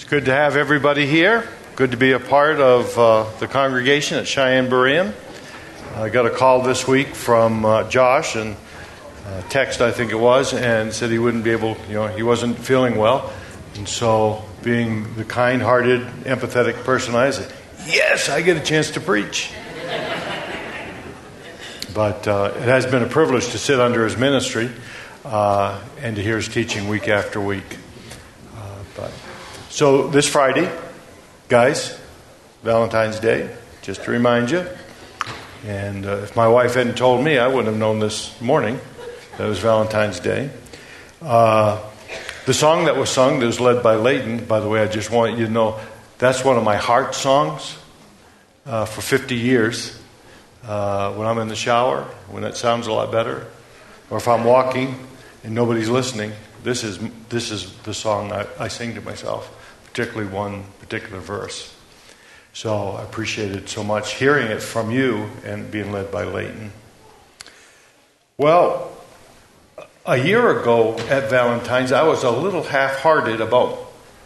It's good to have everybody here. Good to be a part of the congregation at Cheyenne Berean. I got a call this week from Josh, and text I think it was, and said he wouldn't be able, he wasn't feeling well. And so, being the kind-hearted, empathetic person I said, yes, I get a chance to preach. But it has been a privilege to sit under his ministry and to hear his teaching week after week. So this Friday, guys, Valentine's Day, just to remind you. And if my wife hadn't told me, I wouldn't have known this morning that it was Valentine's Day. The song that was sung that was led by Leighton, by the way, I just want you to know, that's one of my heart songs for 50 years. When I'm in the shower, when it sounds a lot better, or if I'm walking and nobody's listening, this is the song I sing to myself, particularly one particular verse. So I appreciate it so much, hearing it from you and being led by Leighton. Well, a year ago at Valentine's, I was a little half-hearted about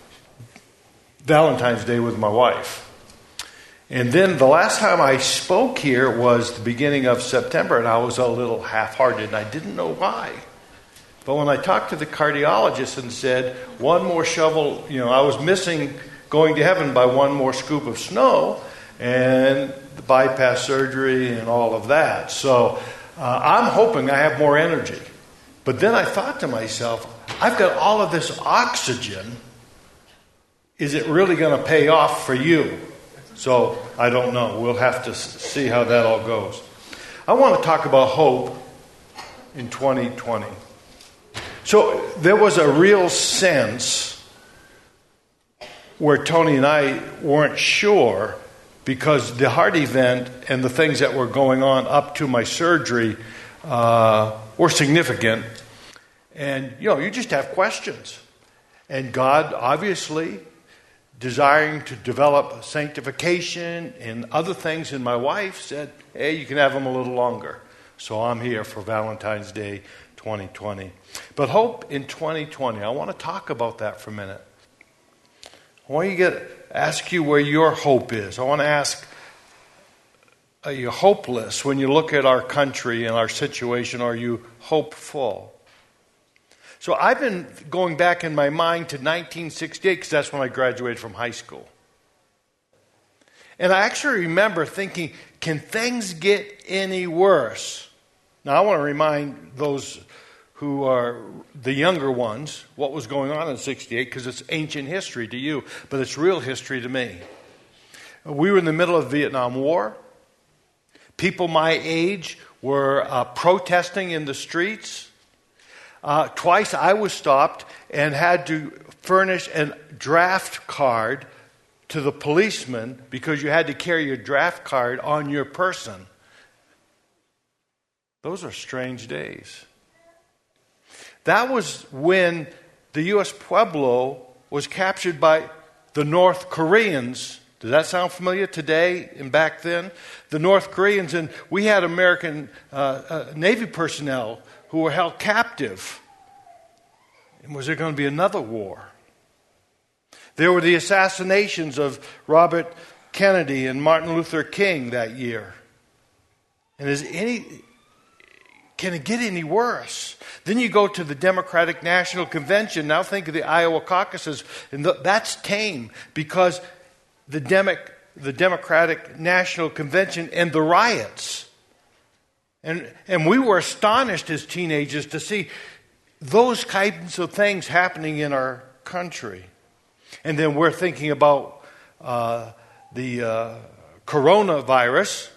Valentine's Day with my wife. And then the last time I spoke here was the beginning of September, and I was a little half-hearted, and I didn't know why. But when I talked to the cardiologist and said, one more shovel, I was missing going to heaven by one more scoop of snow, and the bypass surgery and all of that. So I'm hoping I have more energy. But then I thought to myself, I've got all of this oxygen. Is it really going to pay off for you? So I don't know. We'll have to see how that all goes. I want to talk about hope in 2020. So there was a real sense where Tony and I weren't sure, because the heart event and the things that were going on up to my surgery were significant. And, you just have questions. And God, obviously, desiring to develop sanctification and other things in my wife, said, hey, you can have them a little longer. So I'm here for Valentine's Day 2020. But hope in 2020, I want to talk about that for a minute. I want to ask you where your hope is. I want to ask, are you hopeless when you look at our country and our situation? Are you hopeful? So I've been going back in my mind to 1968, because that's when I graduated from high school. And I actually remember thinking, can things get any worse? Now I want to remind those who are the younger ones what was going on in 68, because it's ancient history to you, but it's real history to me. We were in the middle of the Vietnam War. People my age were protesting in the streets. Twice I was stopped and had to furnish a draft card to the policeman, because you had to carry your draft card on your person. Those are strange days. That was when the U.S. Pueblo was captured by the North Koreans. Does that sound familiar today and back then? The North Koreans, and we had American Navy personnel who were held captive. And was there going to be another war? There were the assassinations of Robert Kennedy and Martin Luther King that year. And can it get any worse? Then you go to the Democratic National Convention. Now think of the Iowa caucuses. And that's tame, because the Democratic National Convention and the riots. And we were astonished as teenagers to see those kinds of things happening in our country. And then we're thinking about the coronavirus.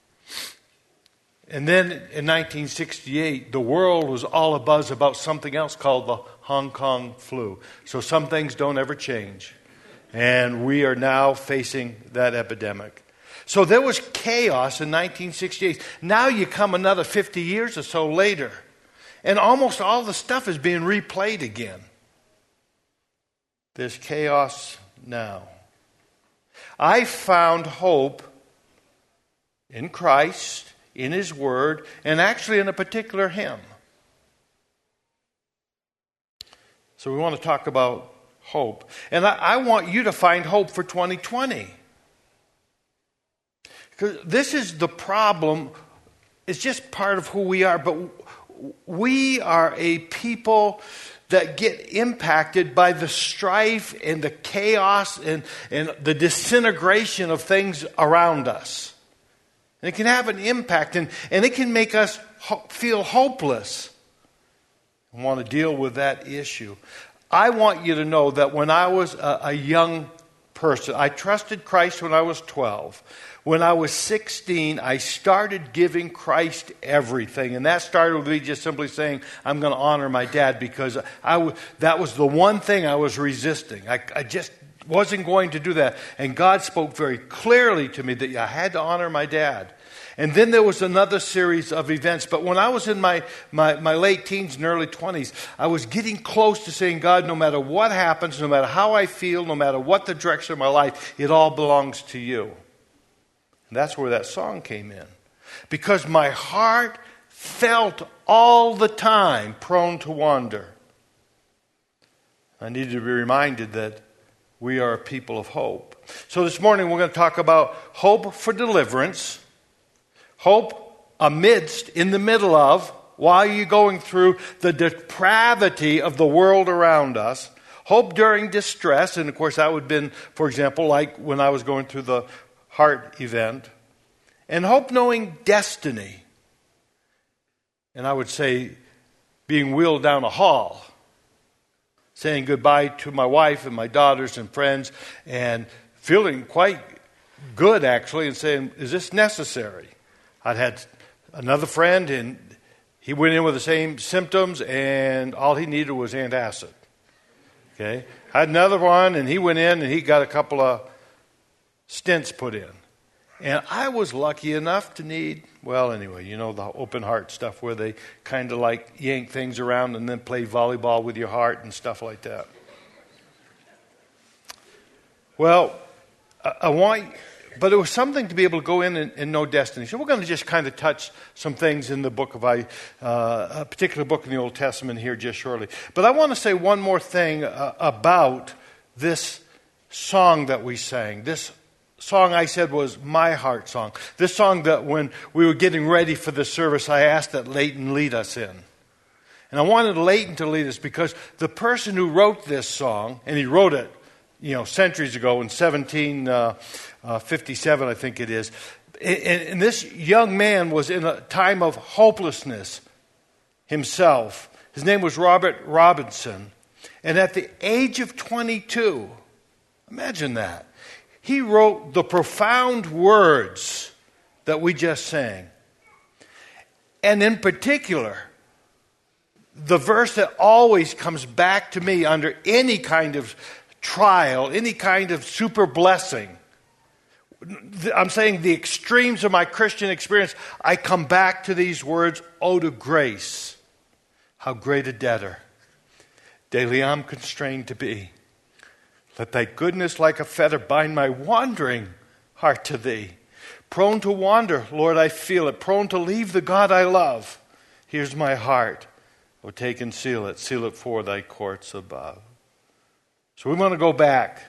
And then in 1968, the world was all abuzz about something else called the Hong Kong flu. So some things don't ever change. And we are now facing that epidemic. So there was chaos in 1968. Now you come another 50 years or so later, and almost all the stuff is being replayed again. There's chaos now. I found hope in Christ, in His Word, and actually in a particular hymn. So we want to talk about hope. And I want you to find hope for 2020. Because this is the problem. It's just part of who we are. But we are a people that get impacted by the strife and the chaos and the disintegration of things around us. And it can have an impact, and it can make us feel hopeless. I want to deal with that issue. I want you to know that when I was a young person, I trusted Christ when I was 12. When I was 16, I started giving Christ everything. And that started with me just simply saying, I'm going to honor my dad, because that was the one thing I was resisting. I just wasn't going to do that. And God spoke very clearly to me that I had to honor my dad. And then there was another series of events. But when I was in my late teens and early 20s, I was getting close to saying, God, no matter what happens, no matter how I feel, no matter what the direction of my life, it all belongs to you. And that's where that song came in. Because my heart felt all the time prone to wander. I needed to be reminded that we are a people of hope. So this morning we're going to talk about hope for deliverance, hope amidst, in the middle of, while you're going through the depravity of the world around us, hope during distress, and of course that would have been, for example, like when I was going through the heart event, and hope knowing destiny. And I would say being wheeled down a hall, saying goodbye to my wife and my daughters and friends, and feeling quite good actually, and saying, is this necessary? I'd had another friend, and he went in with the same symptoms, and all he needed was antacid. Okay? I had another one, and he went in, and he got a couple of stents put in. And I was lucky enough to need, well, anyway, you know, the open heart stuff where they kind of like yank things around and then play volleyball with your heart and stuff like that. Well, but it was something to be able to go in and know destiny. So we're going to just kind of touch some things in the book of a particular book in the Old Testament here just shortly. But I want to say one more thing about this song that we sang. This song I said was my heart song. This song that when we were getting ready for the service, I asked that Leighton lead us in. And I wanted Leighton to lead us because the person who wrote this song, and he wrote it, centuries ago in 1757, I think it is. And this young man was in a time of hopelessness himself. His name was Robert Robinson. And at the age of 22, imagine that, he wrote the profound words that we just sang. And in particular, the verse that always comes back to me under any kind of trial, any kind of super blessing. I'm saying the extremes of my Christian experience, I come back to these words, "Oh, to grace, how great a debtor daily I'm constrained to be. Let thy goodness like a fetter bind my wandering heart to thee. Prone to wander, Lord, I feel it. Prone to leave the God I love. Here's my heart. Oh, take and seal it for thy courts above." So we want to go back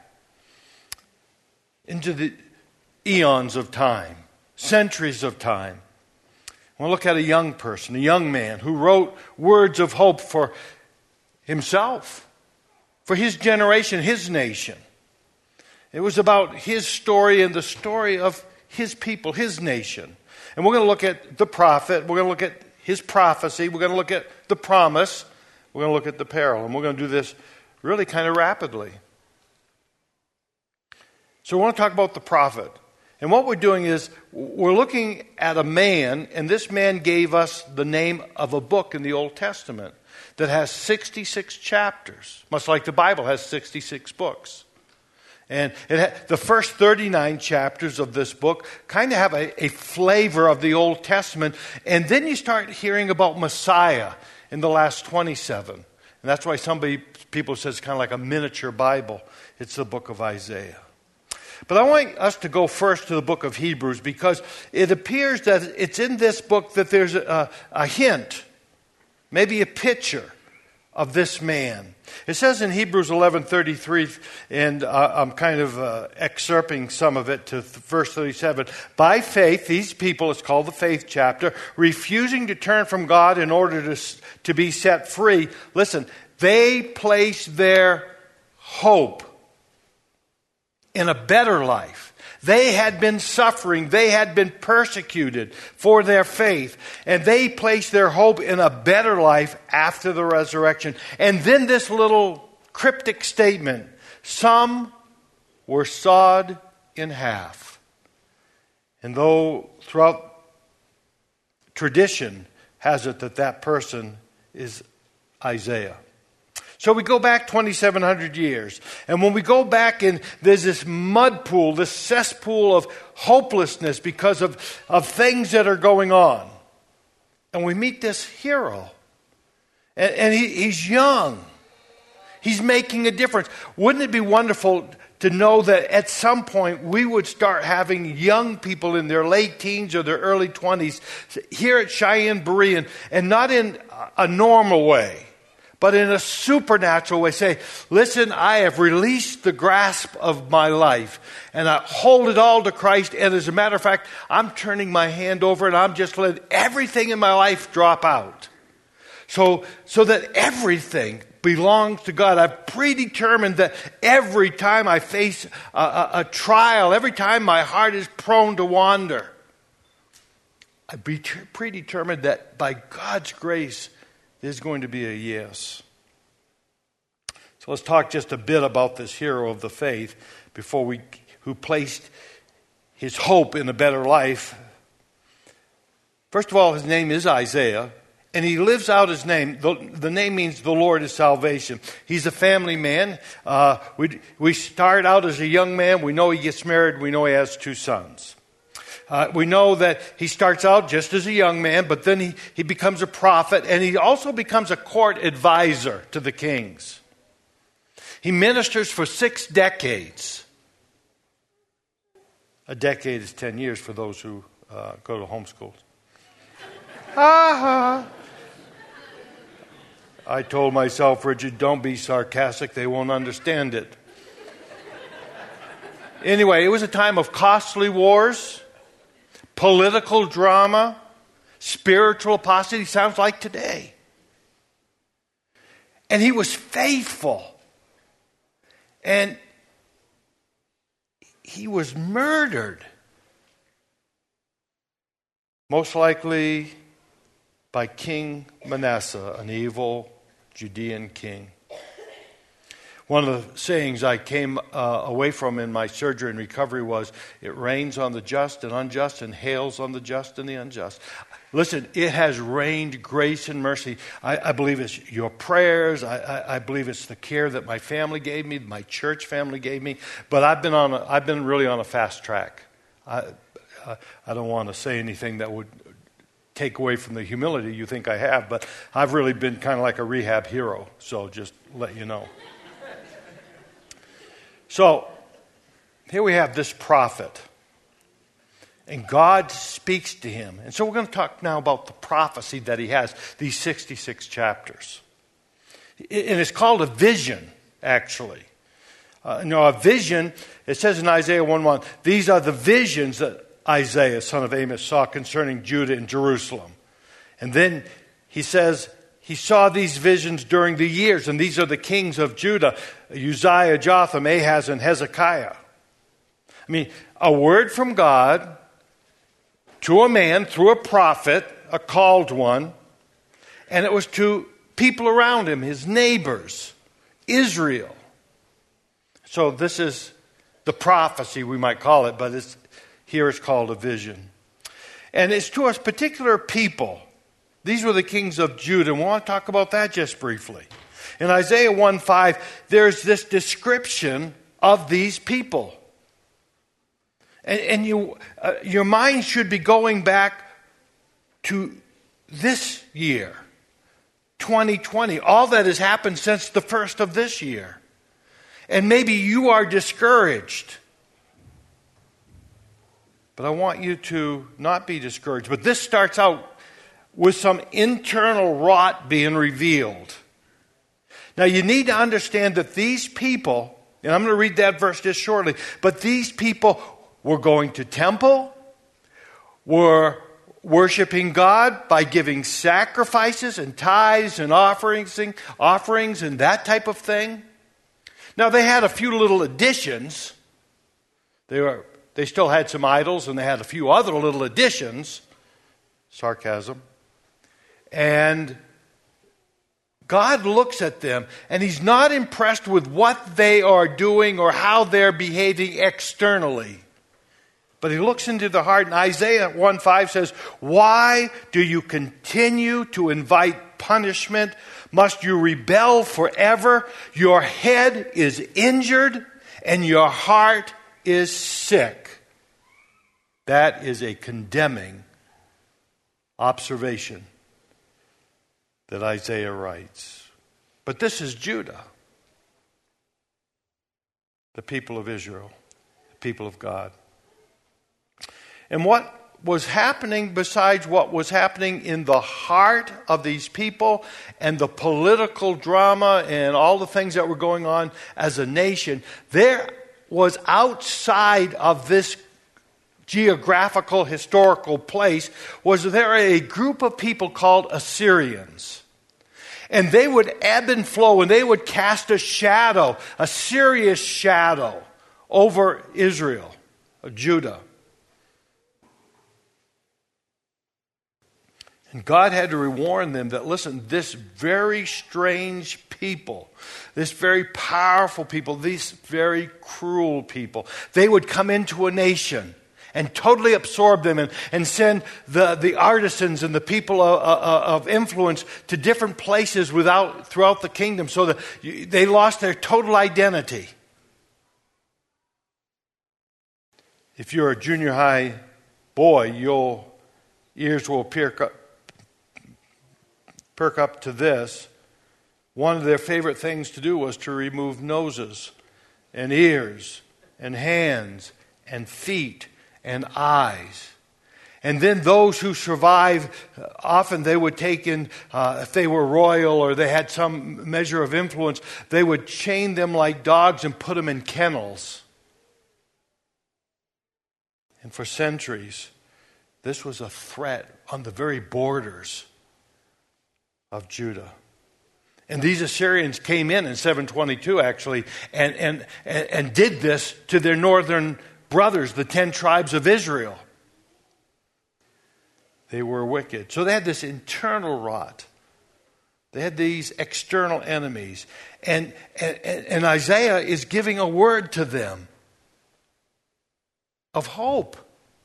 into the eons of time, centuries of time. I want to look at a young person, a young man who wrote words of hope for himself, for his generation, his nation. It was about his story and the story of his people, his nation. And we're going to look at the prophet, we're going to look at his prophecy, we're going to look at the promise, we're going to look at the peril. And we're going to do this really kind of rapidly. So we want to talk about the prophet. And what we're doing is we're looking at a man, and this man gave us the name of a book in the Old Testament that has 66 chapters, much like the Bible has 66 books. And the first 39 chapters of this book kind of have a flavor of the Old Testament, and then you start hearing about Messiah in the last 27. And that's why people say it's kind of like a miniature Bible. It's the book of Isaiah. But I want us to go first to the book of Hebrews because it appears that it's in this book that there's a hint, maybe a picture of this man. It says in Hebrews 11:33, and I'm kind of excerpting some of it to verse 37. By faith, these people, it's called the faith chapter, refusing to turn from God in order to be set free. Listen, they placed their hope in a better life. They had been suffering. They had been persecuted for their faith. And they placed their hope in a better life after the resurrection. And then this little cryptic statement, some were sawed in half. And though throughout tradition has it that person is Isaiah. So we go back 2,700 years. And when we go back and there's this mud pool, this cesspool of hopelessness because of things that are going on. And we meet this hero. And he's young. He's making a difference. Wouldn't it be wonderful to know that at some point we would start having young people in their late teens or their early 20s here at Cheyenne Berean, and not in a normal way, but in a supernatural way, say, listen, I have released the grasp of my life, and I hold it all to Christ, and as a matter of fact, I'm turning my hand over, and I'm just letting everything in my life drop out. So that everything belongs to God. I've predetermined that every time I face a trial, every time my heart is prone to wander, I've predetermined that by God's grace, there's going to be a yes. So let's talk just a bit about this hero of the faith who placed his hope in a better life. First of all, his name is Isaiah, and he lives out his name. The name means the Lord is salvation. He's a family man. We start out as a young man. We know he gets married. We know he has 2 sons. We know that he starts out just as a young man, but then he becomes a prophet, and he also becomes a court advisor to the kings. He ministers for 6 decades. A decade is 10 years for those who go to homeschool. I told myself, Richard, don't be sarcastic. They won't understand it. Anyway, it was a time of costly wars, political drama, spiritual apostasy, sounds like today. And he was faithful. And he was murdered. Most likely by King Manasseh, an evil Judean king. One of the sayings I came away from in my surgery and recovery was, it rains on the just and unjust and hails on the just and the unjust. Listen, it has rained grace and mercy. I believe it's your prayers. I believe it's the care that my family gave me, my church family gave me. But I've been really on a fast track. I don't want to say anything that would take away from the humility you think I have, but I've really been kind of like a rehab hero. So just let you know. So, here we have this prophet, and God speaks to him. And so we're going to talk now about the prophecy that he has, these 66 chapters. And it's called a vision, actually. A vision, it says in Isaiah 1:1, these are the visions that Isaiah, son of Amos, saw concerning Judah and Jerusalem. And then he says, he saw these visions during the years, and these are the kings of Judah, Uzziah, Jotham, Ahaz, and Hezekiah. I mean, a word from God to a man through a prophet, a called one, and it was to people around him, his neighbors, Israel. So this is the prophecy, we might call it, but here it's called a vision. And it's to a particular people. These were the kings of Judah, and we want to talk about that just briefly. In Isaiah 1:5, there's this description of these people. And your mind should be going back to this year, 2020, all that has happened since the first of this year. And maybe you are discouraged. But I want you to not be discouraged. But this starts out with some internal rot being revealed. Now you need to understand that these people, and I'm going to read that verse just shortly, but these people were going to temple, were worshiping God by giving sacrifices and tithes and offerings and that type of thing. Now they had a few little additions. They still had some idols, and they had a few other little additions. Sarcasm. And God looks at them, and He's not impressed with what they are doing or how they're behaving externally. But He looks into the heart, and Isaiah 1:5 says, "Why do you continue to invite punishment? Must you rebel forever? Your head is injured, and your heart is sick." That is a condemning observation that Isaiah writes. But this is Judah, the people of Israel, the people of God. And what was happening besides what was happening in the heart of these people and the political drama and all the things that were going on as a nation, there was outside of this geographical, historical place, was there a group of people called Assyrians. And they would ebb and flow, and they would cast a shadow, a serious shadow, over Israel, Judah. And God had to warn them that, listen, this very strange people, this very powerful people, these very cruel people, they would come into a nation and totally absorb them and send the artisans and the people of influence to different places throughout the kingdom, so that they lost their total identity. If you're a junior high boy, your ears will perk up to this. One of their favorite things to do was to remove noses and ears and hands and feet and eyes. And then those who survived, often they would take in, if they were royal or they had some measure of influence, they would chain them like dogs and put them in kennels. And for centuries, this was a threat on the very borders of Judah. And these Assyrians came in 722 actually, and did this to their northern brothers, the 10 tribes of Israel. They were wicked. So they had this internal rot. They had these external enemies. And Isaiah is giving a word to them of hope.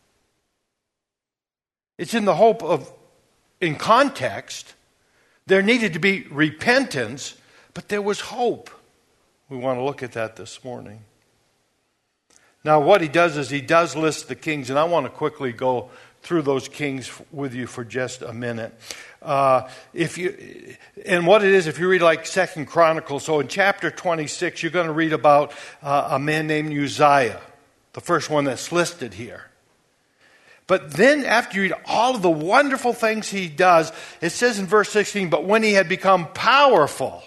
It's in the hope of, in context, there needed to be repentance, but there was hope. We want to look at that this morning. Now, what he does is he does list the kings, and I want to quickly go through those kings with you for just a minute. What it is, if you read like 2 Chronicles, so in chapter 26, you're going to read about a man named Uzziah, the first one that's listed here. But then after you read all of the wonderful things he does, it says in verse 16, but when he had become powerful,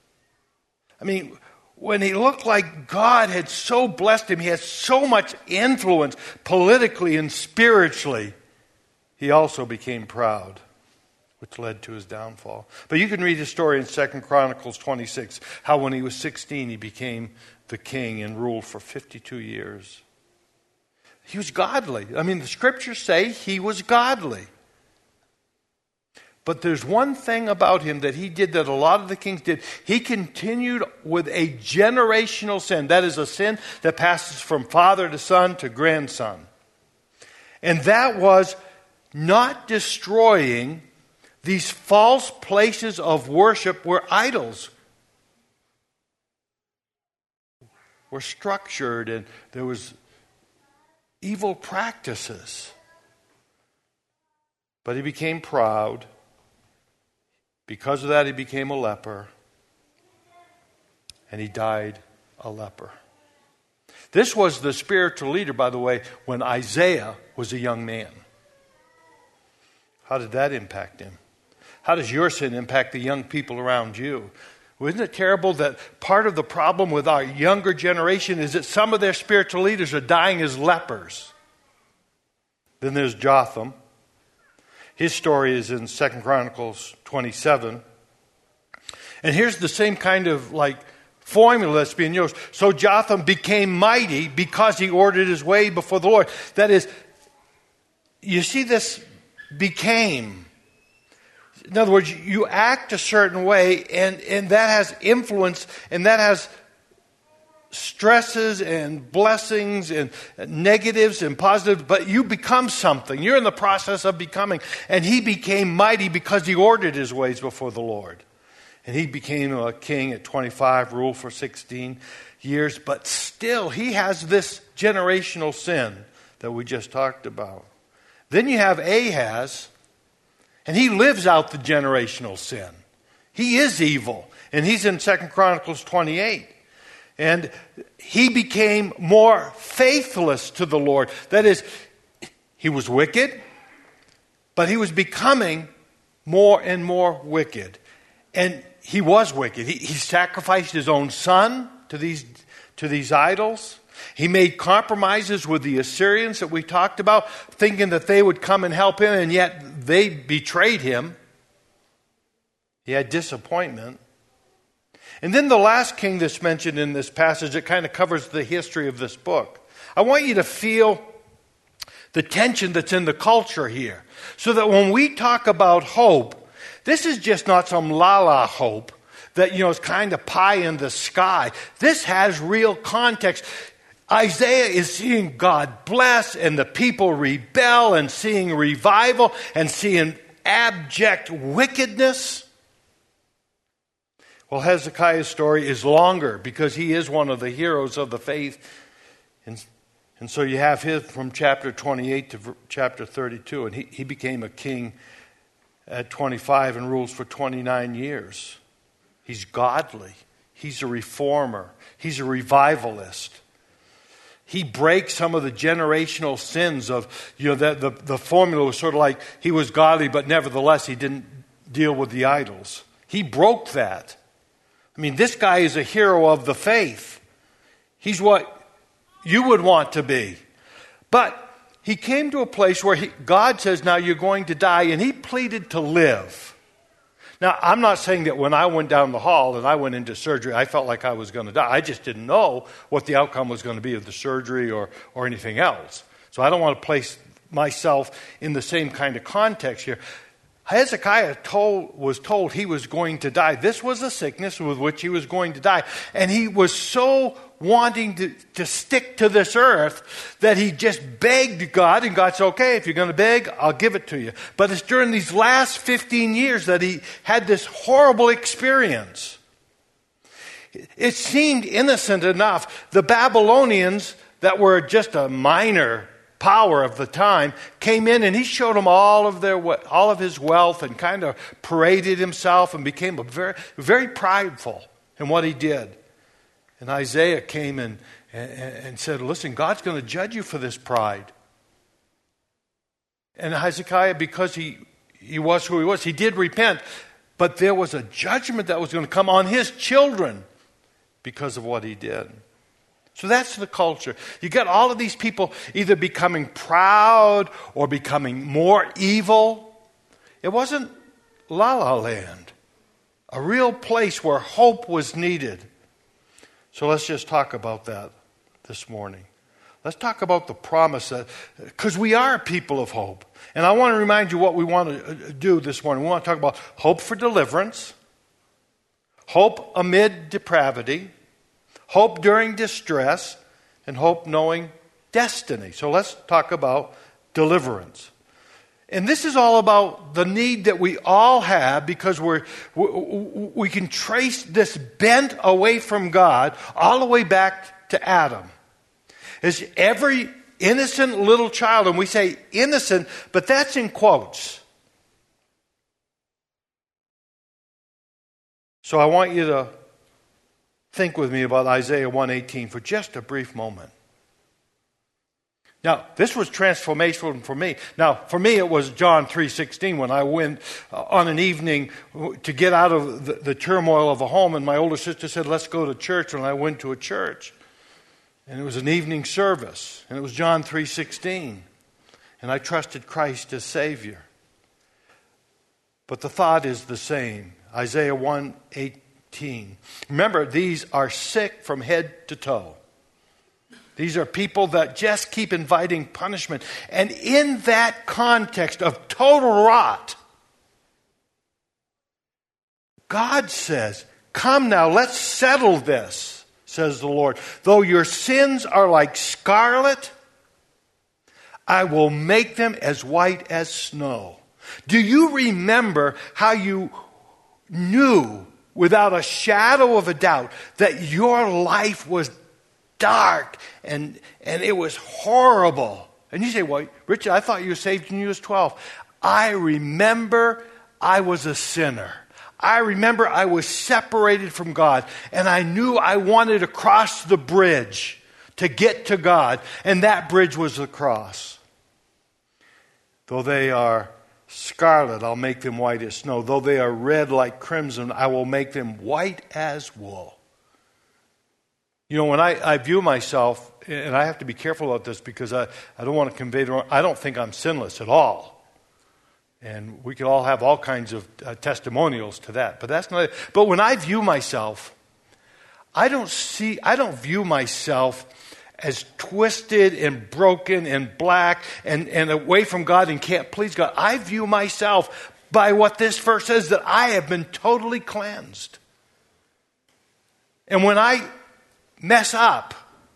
when he looked like God had so blessed him, he had so much influence politically and spiritually, he also became proud, which led to his downfall. But you can read his story in 2 Chronicles 26, how when he was 16, he became the king and ruled for 52 years. He was godly. The scriptures say he was godly. But there's one thing about him that he did that a lot of the kings did. He continued with a generational sin. That is a sin that passes from father to son to grandson. And that was not destroying these false places of worship where idols were structured and there was evil practices. But he became proud. Because of that, he became a leper. And he died a leper. This was the spiritual leader, by the way, when Isaiah was a young man. How did that impact him? How does your sin impact the young people around you? Well, isn't it terrible that part of the problem with our younger generation is that some of their spiritual leaders are dying as lepers? Then there's Jotham. His story is in 2 Chronicles 27. And here's the same kind of formula that's being used. So Jotham became mighty because he ordered his way before the Lord. That is, you see this became. In other words, you act a certain way, and that has influence, and that has stresses and blessings and negatives and positives, but you become something. You're in the process of becoming. And he became mighty because he ordered his ways before the Lord. And he became a king at 25, ruled for 16 years. But still, he has this generational sin that we just talked about. Then you have Ahaz, and he lives out the generational sin. He is evil. And he's in 2 Chronicles 28. And he became more faithless to the Lord. That is, he was wicked, but he was becoming more and more wicked. And he was wicked. He sacrificed his own son to these idols. He made compromises with the Assyrians that we talked about, thinking that they would come and help him, and yet they betrayed him. He had disappointment. And then the last king that's mentioned in this passage, it kind of covers the history of this book. I want you to feel the tension that's in the culture here, so that when we talk about hope, this is just not some la-la hope that, is kind of pie in the sky. This has real context. Isaiah is seeing God bless and the people rebel, and seeing revival and seeing abject wickedness. Well, Hezekiah's story is longer because he is one of the heroes of the faith. And so you have his from chapter 28 to chapter 32. And he became a king at 25 and rules for 29 years. He's godly. He's a reformer. He's a revivalist. He breaks some of the generational sins of, the formula was sort of like he was godly, but nevertheless he didn't deal with the idols. He broke that. I mean, this guy is a hero of the faith. He's what you would want to be. But he came to a place where God says, now you're going to die, and he pleaded to live. Now, I'm not saying that when I went down the hall and I went into surgery, I felt like I was going to die. I just didn't know what the outcome was going to be of the surgery or anything else. So I don't want to place myself in the same kind of context here. Hezekiah was told he was going to die. This was a sickness with which he was going to die. And he was so wanting to stick to this earth that he just begged God. And God said, okay, if you're going to beg, I'll give it to you. But it's during these last 15 years that he had this horrible experience. It seemed innocent enough. The Babylonians, that were just a minor power of the time, came in, and he showed them all of his wealth, and kind of paraded himself and became very, very prideful in what he did. And Isaiah came and said, listen, God's going to judge you for this pride. And Hezekiah, because he was who he was, he did repent, but there was a judgment that was going to come on his children because of what he did. So that's the culture. You got all of these people either becoming proud or becoming more evil. It wasn't La-La Land, a real place where hope was needed. So let's just talk about that this morning. Let's talk about the promise, because we are people of hope. And I want to remind you what we want to do this morning. We want to talk about hope for deliverance, hope amid depravity, hope during distress, and hope knowing destiny. So let's talk about deliverance. And this is all about the need that we all have, because we can trace this bent away from God all the way back to Adam. As every innocent little child, and we say innocent, but that's in quotes. So I want you to think with me about Isaiah 1:18 for just a brief moment. Now, this was transformational for me. Now, for me, it was John 3:16 when I went on an evening to get out of the turmoil of a home, and my older sister said, let's go to church, and I went to a church. And it was an evening service, and it was John 3:16. And I trusted Christ as Savior. But the thought is the same. Isaiah 1:18. Remember, these are sick from head to toe. These are people that just keep inviting punishment. And in that context of total rot, God says, come now, let's settle this, says the Lord. Though your sins are like scarlet, I will make them as white as snow. Do you remember how you knew without a shadow of a doubt that your life was dark and it was horrible? And you say, well, Richard, I thought you were saved when you was 12. I remember I was a sinner. I remember I was separated from God, and I knew I wanted to cross the bridge to get to God, and that bridge was the cross. Though they are scarlet, I'll make them white as snow. Though they are red like crimson, I will make them white as wool. You know, when I view myself, and I have to be careful about this because I don't want to convey the wrong, I don't think I'm sinless at all. And we could all have all kinds of testimonials to that. But that's not it. But when I view myself, I don't view myself as twisted and broken and black and away from God and can't please God. I view myself by what this verse says, that I have been totally cleansed. And when I mess up,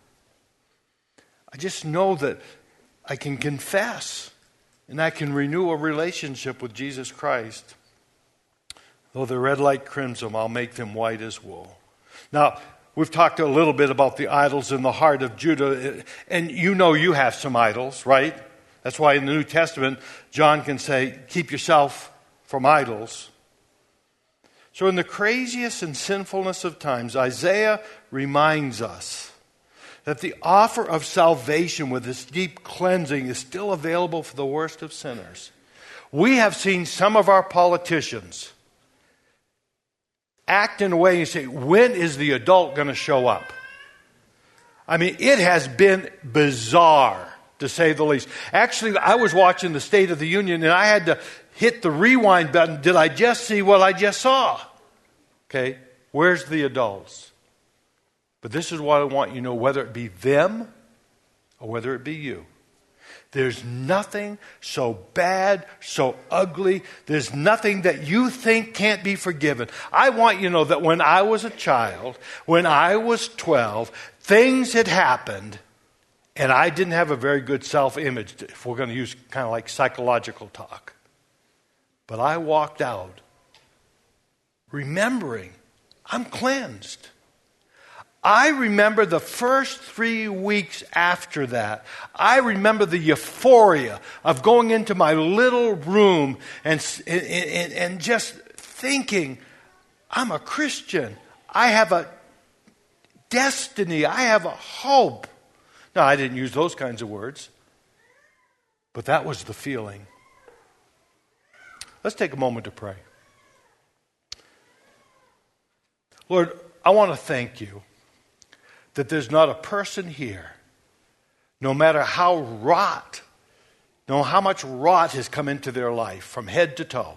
I just know that I can confess and I can renew a relationship with Jesus Christ. Though they're red like crimson, I'll make them white as wool. Now, we've talked a little bit about the idols in the heart of Judah, and you know you have some idols, right? That's why in the New Testament, John can say, keep yourself from idols. So in the craziest and sinfulness of times, Isaiah reminds us that the offer of salvation with this deep cleansing is still available for the worst of sinners. We have seen some of our politicians act in a way and say, when is the adult going to show up? I mean, it has been bizarre, to say the least. Actually, I was watching the State of the Union, and I had to hit the rewind button. Did I just see what I just saw? Okay, where's the adults? But this is what I want you to know, whether it be them or whether it be you. There's nothing so bad, so ugly. There's nothing that you think can't be forgiven. I want you to know that when I was a child, when I was 12, things had happened, and I didn't have a very good self-image, if we're going to use kind of like psychological talk. But I walked out remembering I'm cleansed. I remember the first 3 weeks after that. I remember the euphoria of going into my little room and just thinking, I'm a Christian. I have a destiny. I have a hope. Now, I didn't use those kinds of words, but that was the feeling. Let's take a moment to pray. Lord, I want to thank you that there's not a person here, no matter how much rot has come into their life from head to toe,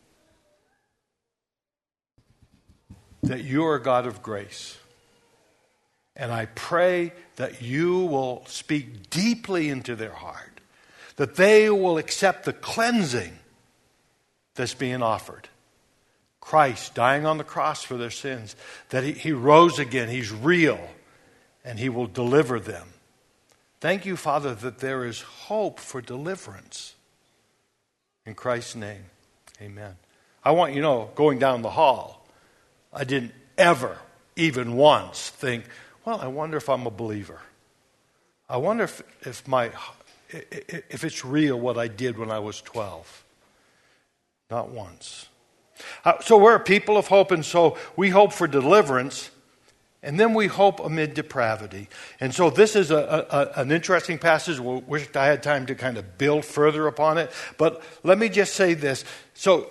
that you are a God of grace. And I pray that you will speak deeply into their heart, that they will accept the cleansing that's being offered. Christ dying on the cross for their sins, that he rose again, he's real, and he will deliver them. Thank you, Father, that there is hope for deliverance. In Christ's name, amen. I want you to know, going down the hall, I didn't ever, even once, think, well, I wonder if I'm a believer. I wonder if it's real what I did when I was 12. Not once. So we're a people of hope, and so we hope for deliverance. And then we hope amid depravity. And so this is an interesting passage. I wish I had time to kind of build further upon it. But let me just say this. So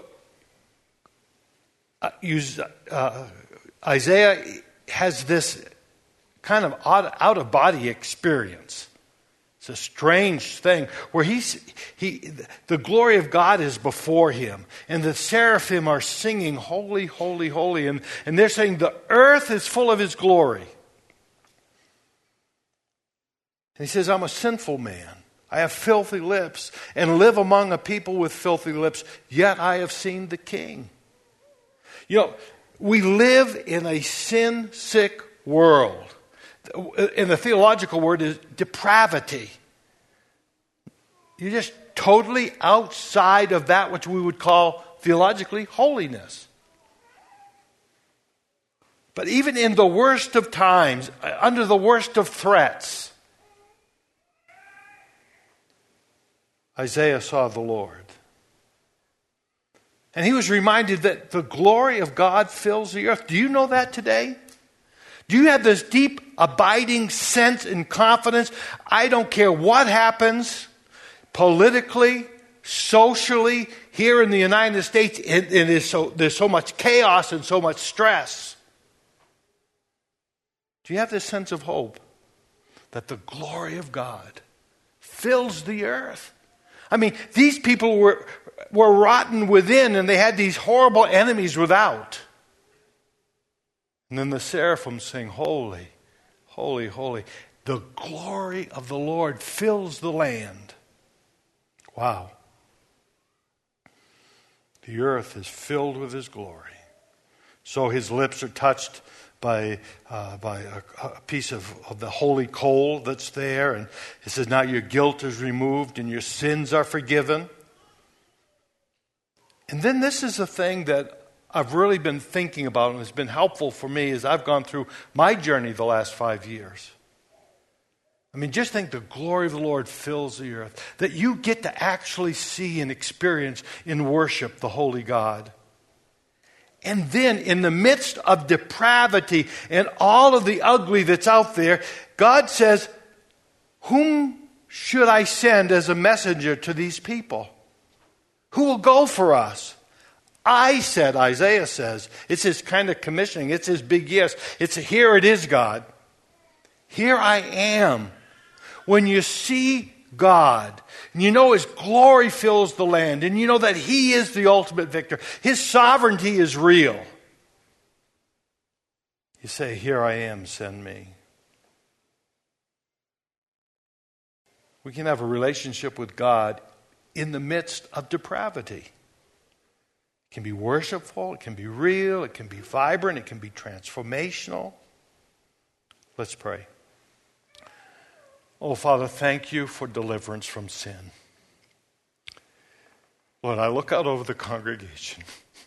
Isaiah has this kind of out-of-body experience. It's a strange thing where the glory of God is before him, and the seraphim are singing, holy, holy, holy, and they're saying the earth is full of his glory. And he says, I'm a sinful man. I have filthy lips and live among a people with filthy lips, yet I have seen the King. You know, we live in a sin-sick world. And the theological word is depravity. You're just totally outside of that which we would call theologically holiness. But even in the worst of times, under the worst of threats, Isaiah saw the Lord. And he was reminded that the glory of God fills the earth. Do you know that today? Do you have this deep, abiding sense and confidence? I don't care what happens politically, socially, here in the United States, there's so much chaos and so much stress. Do you have this sense of hope that the glory of God fills the earth? I mean, these people were rotten within, and they had these horrible enemies without. And then the seraphim sing, holy, holy, holy. The glory of the Lord fills the land. Wow. The earth is filled with his glory. So his lips are touched by a piece of the holy coal that's there. And it says, now your guilt is removed and your sins are forgiven. And then this is the thing that I've really been thinking about and has been helpful for me as I've gone through my journey the last 5 years. I mean, just think the glory of the Lord fills the earth. That you get to actually see and experience in worship the holy God. And then in the midst of depravity and all of the ugly that's out there, God says, whom should I send as a messenger to these people? Who will go for us? I said, Isaiah says. It's his kind of commissioning. It's his big yes. It's here it is, God. Here I am. When you see God, and you know his glory fills the land, and you know that he is the ultimate victor, his sovereignty is real, you say, here I am, send me. We can have a relationship with God in the midst of depravity. It can be worshipful, it can be real, it can be vibrant, it can be transformational. Let's pray. Oh, Father, thank you for deliverance from sin. Lord, I look out over the congregation.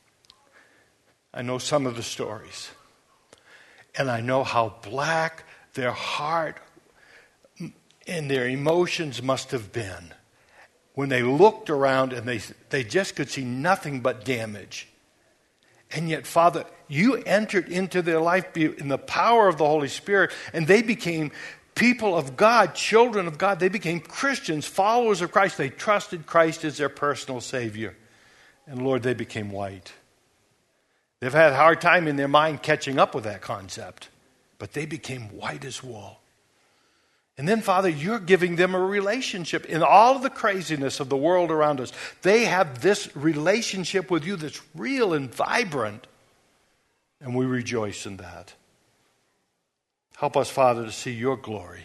I know some of the stories. And I know how black their heart and their emotions must have been when they looked around and they just could see nothing but damage. And yet, Father, you entered into their life in the power of the Holy Spirit, and they became people of God, children of God. They became Christians, followers of Christ. They trusted Christ as their personal Savior. And Lord, they became white. They've had a hard time in their mind catching up with that concept, but they became white as wool. And then, Father, you're giving them a relationship. In all of the craziness of the world around us, they have this relationship with you that's real and vibrant. And we rejoice in that. Help us, Father, to see your glory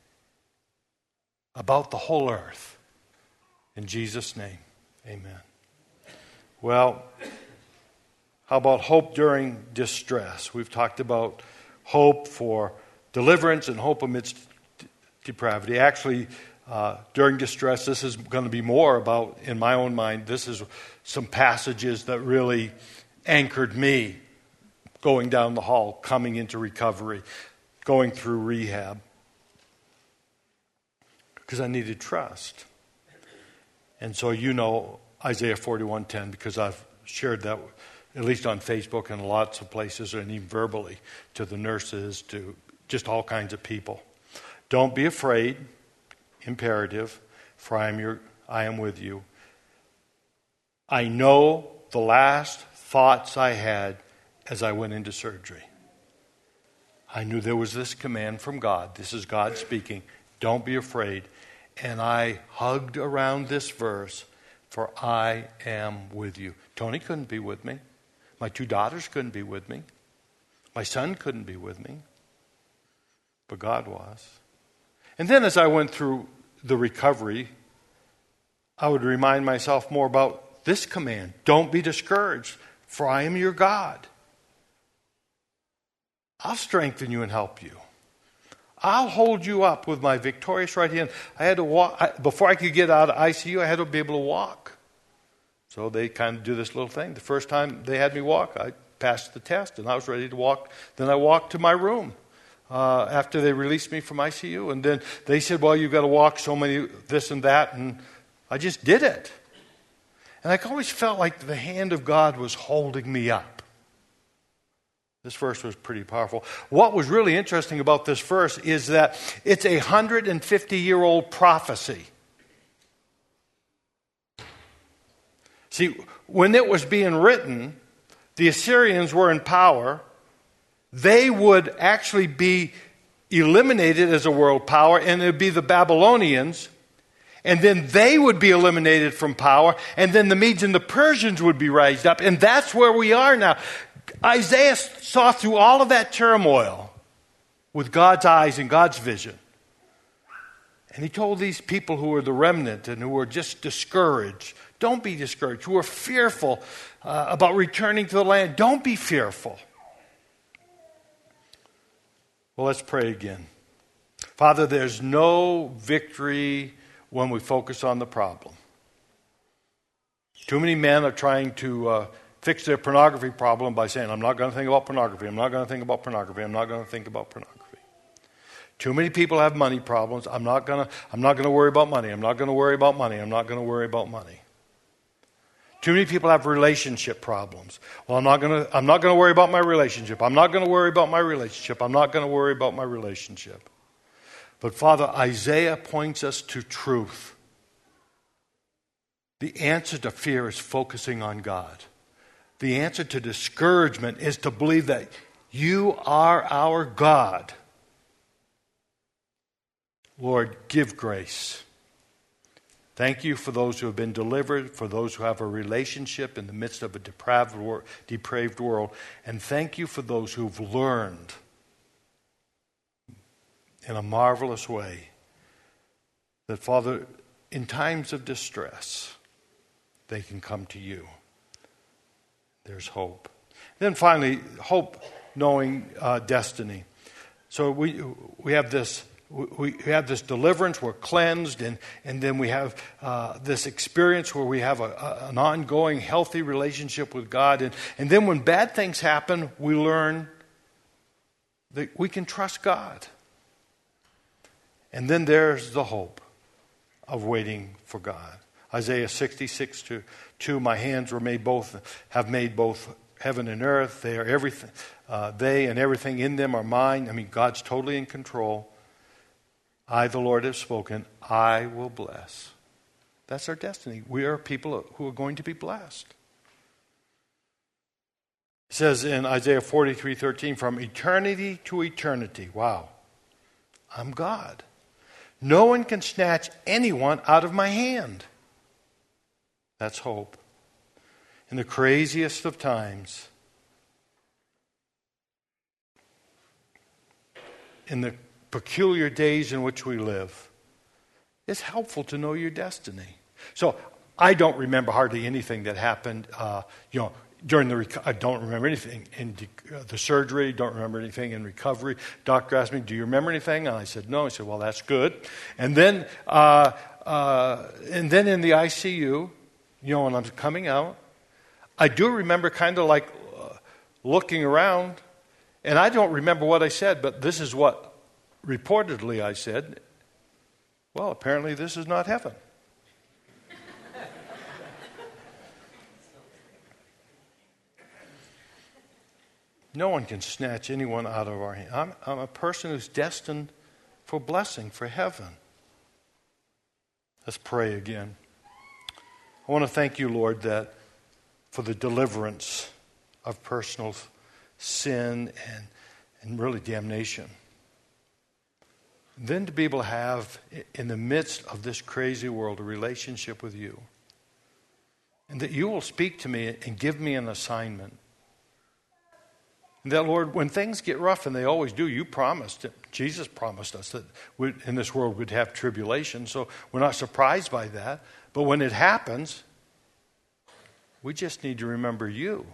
about the whole earth. In Jesus' name, amen. Well, how about hope during distress? We've talked about hope for deliverance and hope amidst depravity. Actually, during distress, this is going to be more about, in my own mind, this is some passages that really anchored me going down the hall, coming into recovery, going through rehab. Because I needed trust. And so you know Isaiah 41:10, because I've shared that at least on Facebook and lots of places, and even verbally, to the nurses, to just all kinds of people. Don't be afraid, imperative, for I am with you. I know the last thoughts I had as I went into surgery. I knew there was this command from God. This is God speaking. Don't be afraid. And I hugged around this verse, for I am with you. Tony couldn't be with me. My 2 daughters couldn't be with me. My son couldn't be with me. But God was. And then as I went through the recovery, I would remind myself more about this command. Don't be discouraged, for I am your God. I'll strengthen you and help you. I'll hold you up with my victorious right hand. I had to walk. Before I could get out of ICU, I had to be able to walk. So they kind of do this little thing. The first time they had me walk, I passed the test, and I was ready to walk. Then I walked to my room after they released me from ICU. And then they said, well, you've got to walk so many this and that. And I just did it. And I always felt like the hand of God was holding me up. This verse was pretty powerful. What was really interesting about this verse is that it's a 150-year-old prophecy. See, when it was being written, the Assyrians were in power. They would actually be eliminated as a world power, and it would be the Babylonians. And then they would be eliminated from power, and then the Medes and the Persians would be raised up. And that's where we are now. Isaiah saw through all of that turmoil with God's eyes and God's vision. And he told these people who were the remnant and who were just discouraged, don't be discouraged. Who are fearful about returning to the land, don't be fearful. Well, let's pray again. Father, there's no victory when we focus on the problem. Too many men are trying to fix their pornography problem by saying, I'm not going to think about pornography, I'm not going to think about pornography, I'm not going to think about pornography. Too many people have money problems. I'm not going to worry about money. I'm not going to worry about money. I'm not going to worry about money. Too many people have relationship problems. Well, I'm not going to worry about my relationship. I'm not going to worry about my relationship. I'm not going to worry about my relationship. But Father, Isaiah points us to truth. The answer to fear is focusing on God. The answer to discouragement is to believe that you are our God. Lord, give grace. Thank you for those who have been delivered, for those who have a relationship in the midst of a depraved world. And thank you for those who've learned in a marvelous way that, Father, in times of distress, they can come to you. There's hope. Then finally, hope knowing destiny. So we have this. We have this deliverance, we're cleansed, and then we have this experience where we have an ongoing, healthy relationship with God. And then when bad things happen, we learn that we can trust God. And then there's the hope of waiting for God. Isaiah 66:2, my hands have made both heaven and earth. They are everything. They and everything in them are mine. I mean, God's totally in control. I, the Lord, have spoken. I will bless. That's our destiny. We are people who are going to be blessed. It says in Isaiah 43:13, from eternity to eternity. Wow. I'm God. No one can snatch anyone out of my hand. That's hope. In the craziest of times, in the peculiar days in which we live, it's helpful to know your destiny. So I don't remember hardly anything that happened, during I don't remember anything in the surgery, don't remember anything in recovery. Doctor asked me, do you remember anything? And I said, no. He said, well, that's good. And then in the ICU, when I'm coming out, I do remember kind of like looking around, and I don't remember what I said, but this is what reportedly I said. Well, apparently this is not heaven. No one can snatch anyone out of our hand. I'm a person who's destined for blessing, for heaven. Let's pray again. I want to thank you, Lord, that for the deliverance of personal sin and really damnation. Then to be able to have, in the midst of this crazy world, a relationship with you. And that you will speak to me and give me an assignment. And that, Lord, when things get rough, and they always do, you promised, Jesus promised us that in this world we'd have tribulation. So we're not surprised by that. But when it happens, we just need to remember you.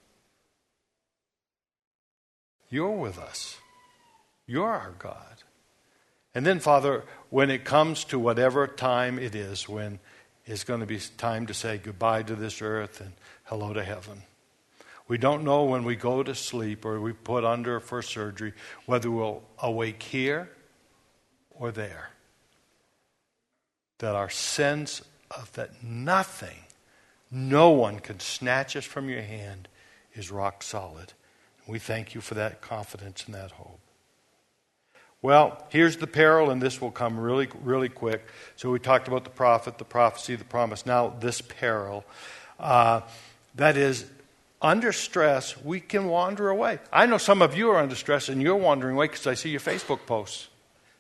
You're with us. You're our God. And then, Father, when it comes to whatever time it is, when it's going to be time to say goodbye to this earth and hello to heaven. We don't know when we go to sleep or we put under for surgery whether we'll awake here or there. That our sense of that nothing, no one can snatch us from your hand is rock solid. We thank you for that confidence and that hope. Well, here's the peril, and this will come really, really quick. So we talked about the prophet, the prophecy, the promise. Now this peril. That is, under stress, we can wander away. I know some of you are under stress, and you're wandering away because I see your Facebook posts.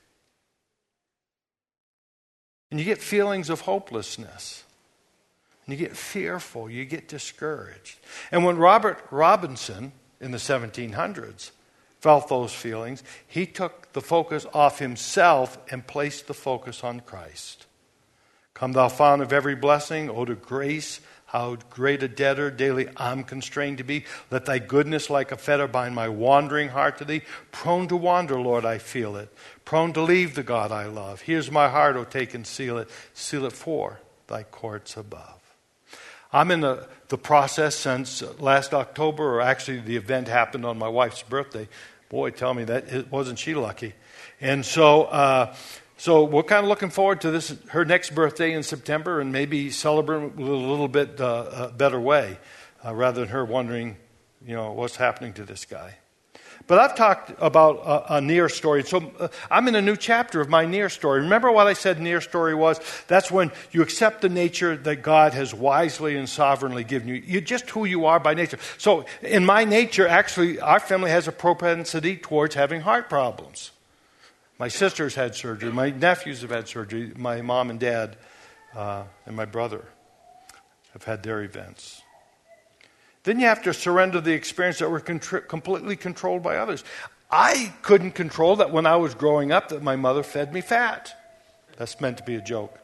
And you get feelings of hopelessness. And you get fearful. You get discouraged. And when Robert Robinson, in the 1700s, felt those feelings, he took the focus off himself and placed the focus on Christ. Come thou fount of every blessing, O to grace, how great a debtor daily I'm constrained to be. Let thy goodness like a fetter bind my wandering heart to thee. Prone to wander, Lord, I feel it. Prone to leave the God I love. Here's my heart, O take and seal it. Seal it for thy courts above. I'm in the process since last October, or actually the event happened on my wife's birthday. Boy, tell me that, wasn't she lucky? And so we're kind of looking forward to this, her next birthday in September, and maybe celebrate with a little bit better way, rather than her wondering, what's happening to this guy. But I've talked about a near story. So I'm in a new chapter of my near story. Remember what I said near story was? That's when you accept the nature that God has wisely and sovereignly given you. You're just who you are by nature. So in my nature, actually, our family has a propensity towards having heart problems. My sisters had surgery. My nephews have had surgery. My mom and dad and my brother have had their events. Then you have to surrender the experience that we're completely controlled by others. I couldn't control that when I was growing up that my mother fed me fat. That's meant to be a joke.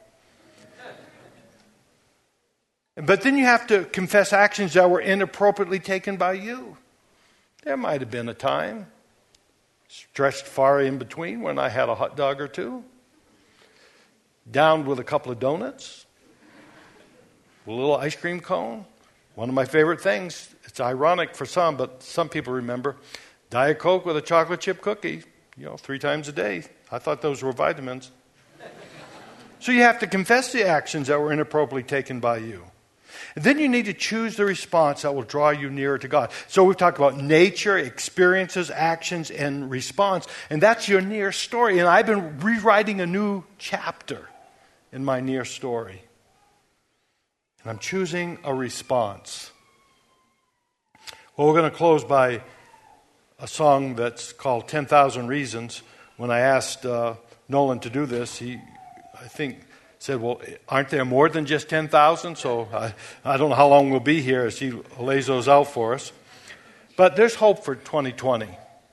But then you have to confess actions that were inappropriately taken by you. There might have been a time, stretched far in between, when I had a hot dog or two, downed with a couple of donuts, a little ice cream cone. One of my favorite things, it's ironic for some, but some people remember, Diet Coke with a chocolate chip cookie, 3 times a day. I thought those were vitamins. So you have to confess the actions that were inappropriately taken by you. And then you need to choose the response that will draw you nearer to God. So we've talked about nature, experiences, actions, and response. And that's your near story. And I've been rewriting a new chapter in my near story. And I'm choosing a response. Well, we're going to close by a song that's called 10,000 Reasons. When I asked Nolan to do this, he, I think, said, well, aren't there more than just 10,000? So I don't know how long we'll be here as he lays those out for us. But there's hope for 2020.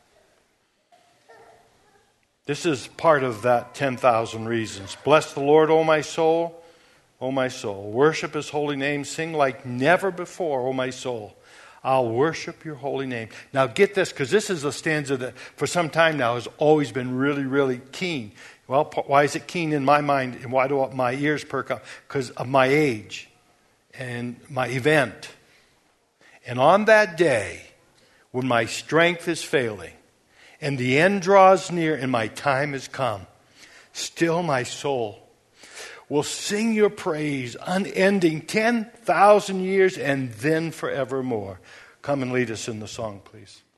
This is part of that 10,000 reasons. Bless the Lord, O my soul. O my soul, worship his holy name. Sing like never before, O my soul. I'll worship your holy name. Now get this, because this is a stanza that for some time now has always been really, really keen. Well, why is it keen in my mind, and why do my ears perk up? Because of my age and my event. And on that day, when my strength is failing, and the end draws near, and my time has come, still my soul will sing your praise, unending 10,000 years and then forevermore. Come and lead us in the song, please.